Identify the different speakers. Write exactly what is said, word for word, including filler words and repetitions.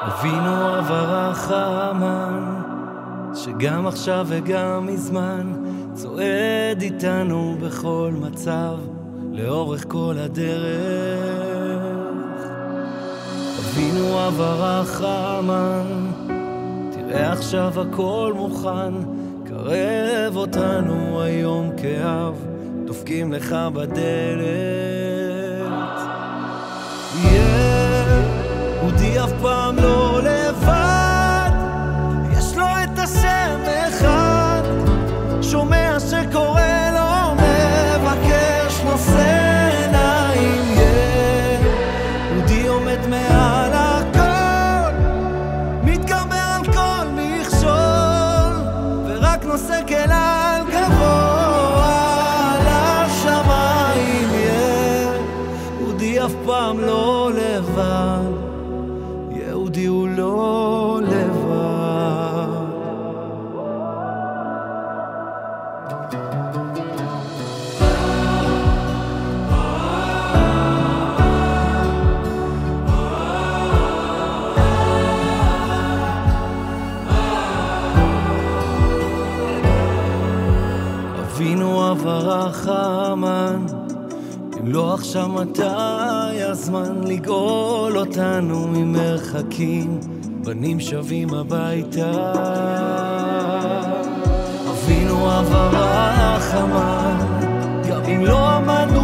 Speaker 1: אבינו אברח האמן, שגם עכשיו וגם מזמן צועד איתנו בכל מצב, לאורך כל הדרך. אבינו אברח האמן, תראה עכשיו הכל מוכן, קרב אותנו היום כאב, דופקים לך בדלת. יהודי אף פעם לא לבד, יש לו את השם אחד, שומע שקורא לו, מבקש, נושא עיניים. יהודי עומד מעל הכל, מתגבר על כל מכשול, ורק נושא כלל גבוה לשמיים. יהודי אף פעם לא לבד, יהודי הוא לא לבד. אבינו אברח האמן, אם לא עכשיו מתי הזמן לגאול אותנו ממרחקים, בנים שבים הביתה. אבינו אברח האמן, גם אם לא עמדנו